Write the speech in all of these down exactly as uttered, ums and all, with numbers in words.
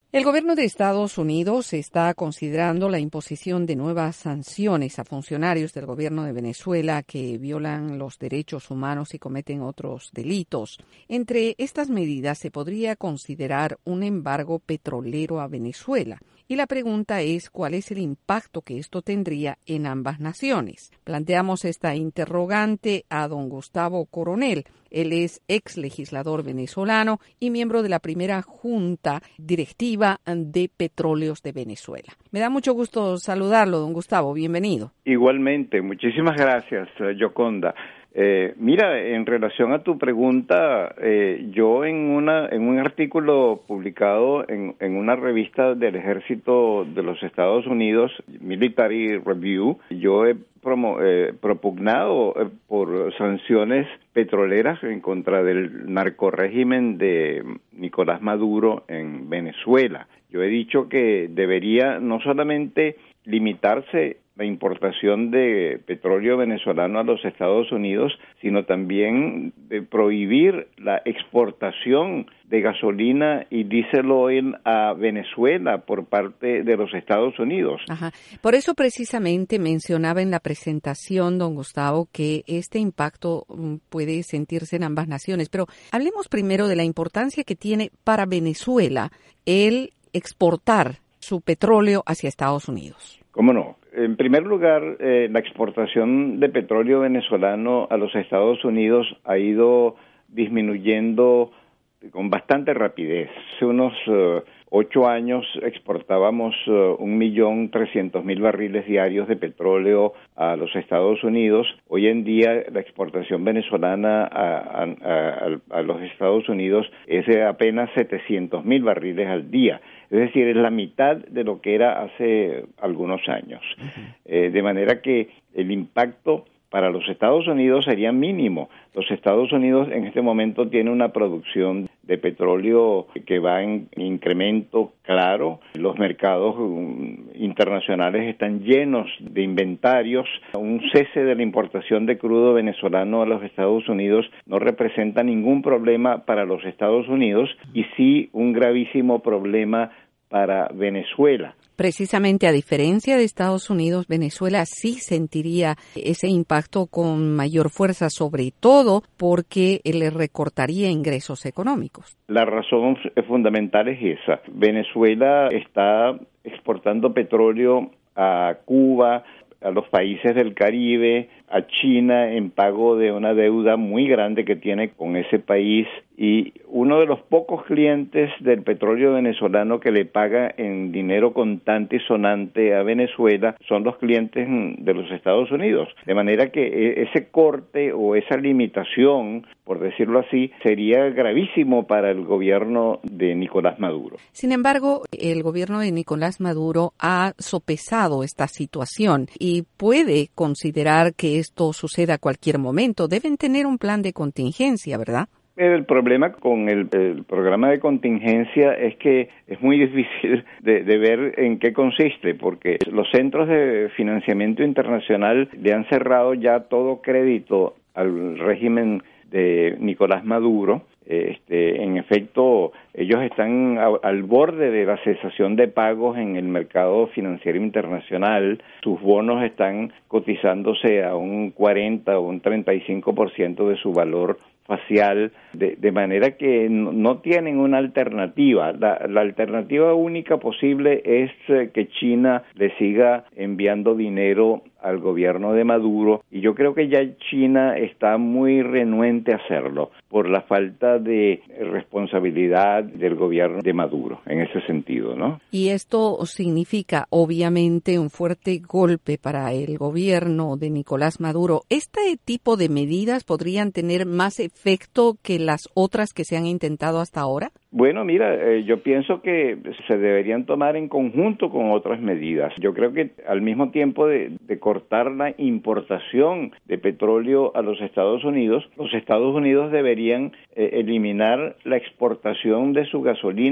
El gobierno de Estados Unidos está considerando la imposición de nuevas sanciones a funcionarios del gobierno de Venezuela que violan los derechos humanos y cometen otros delitos. Entre estas medidas se podría considerar un embargo petrolero a Venezuela. Y la pregunta es cuál es el impacto que esto tendría en ambas naciones. Planteamos esta interrogante a don Gustavo Coronel. Él es ex legislador venezolano y miembro de la primera junta directiva de Petróleos de Venezuela. Me da mucho gusto saludarlo, don Gustavo. Bienvenido. Igualmente. Muchísimas gracias, Yoconda. Eh, mira, en relación a tu pregunta, eh, yo en una en un artículo publicado en, en una revista del Ejército de los Estados Unidos, Military Review, yo he promo, eh, propugnado eh, por sanciones petroleras en contra del narcorrégimen de Nicolás Maduro en Venezuela. Yo he dicho que debería no solamente limitarse la importación de petróleo venezolano a los Estados Unidos, sino también de prohibir la exportación de gasolina y diesel oil a Venezuela por parte de los Estados Unidos. Ajá. Por eso precisamente mencionaba en la presentación, don Gustavo, que este impacto puede sentirse en ambas naciones. Pero hablemos primero de la importancia que tiene para Venezuela el exportar su petróleo hacia Estados Unidos. ¿Cómo no? En primer lugar, eh, la exportación de petróleo venezolano a los Estados Unidos ha ido disminuyendo con bastante rapidez. Hace unos uh, ocho años exportábamos uh, un millón trescientos mil barriles diarios de petróleo a los Estados Unidos. Hoy en día la exportación venezolana a, a, a, a los Estados Unidos es de apenas setecientos mil barriles al día. Es decir, es la mitad de lo que era hace algunos años. Uh-huh. Eh, de manera que el impacto para los Estados Unidos sería mínimo. Los Estados Unidos en este momento tienen una producción de petróleo que va en incremento claro. Los mercados internacionales están llenos de inventarios. Un cese de la importación de crudo venezolano a los Estados Unidos no representa ningún problema para los Estados Unidos y sí un gravísimo problema para Venezuela. Precisamente a diferencia de Estados Unidos, Venezuela sí sentiría ese impacto con mayor fuerza, sobre todo porque le recortaría ingresos económicos. La razón fundamental es esa. Venezuela está exportando petróleo a Cuba, a los países del Caribe, a China en pago de una deuda muy grande que tiene con ese país, y uno de los pocos clientes del petróleo venezolano que le paga en dinero contante y sonante a Venezuela son los clientes de los Estados Unidos. De manera que ese corte o esa limitación, por decirlo así, sería gravísimo para el gobierno de Nicolás Maduro. Sin embargo, el gobierno de Nicolás Maduro ha sopesado esta situación y puede considerar que esto suceda a cualquier momento. Deben tener un plan de contingencia, ¿verdad? El problema con el, el programa de contingencia es que es muy difícil de, de ver en qué consiste, porque los centros de financiamiento internacional le han cerrado ya todo crédito al régimen de Nicolás Maduro. Este, en efecto, ellos están a, al borde de la cesación de pagos en el mercado financiero internacional. Sus bonos están cotizándose a un cuarenta o un treinta y cinco por ciento de su valor facial, de, de manera que no, no tienen una alternativa. La, la alternativa única posible es eh, que China le siga enviando dinero al gobierno de Maduro, y yo creo que ya China está muy renuente a hacerlo por la falta de responsabilidad del gobierno de Maduro en ese sentido, ¿no? Y esto significa obviamente un fuerte golpe para el gobierno de Nicolás Maduro. ¿Este tipo de medidas podrían tener más efecto que las otras que se han intentado hasta ahora? Bueno, mira, eh, yo pienso que se deberían tomar en conjunto con otras medidas. Yo creo que al mismo tiempo de, de cortar la importación de petróleo a los Estados Unidos, los Estados Unidos deberían eh, eliminar la exportación de su gasolina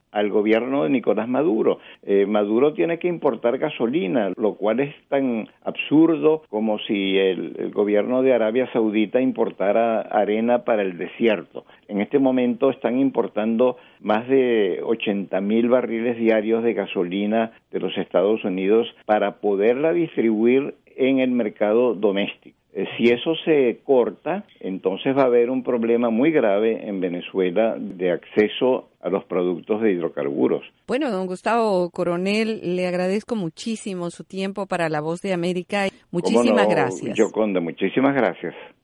al gobierno de Nicolás Maduro. Eh, Maduro tiene que importar gasolina, lo cual es tan absurdo como si el, el gobierno de Arabia Saudita importara arena para el desierto. En este momento están importando más de ochenta mil barriles diarios de gasolina de los Estados Unidos para poderla distribuir en el mercado doméstico. Si eso se corta, entonces va a haber un problema muy grave en Venezuela de acceso a los productos de hidrocarburos. Bueno, don Gustavo Coronel, le agradezco muchísimo su tiempo para La Voz de América. Muchísimas ¿Cómo no, gracias. Yoconda, muchísimas gracias.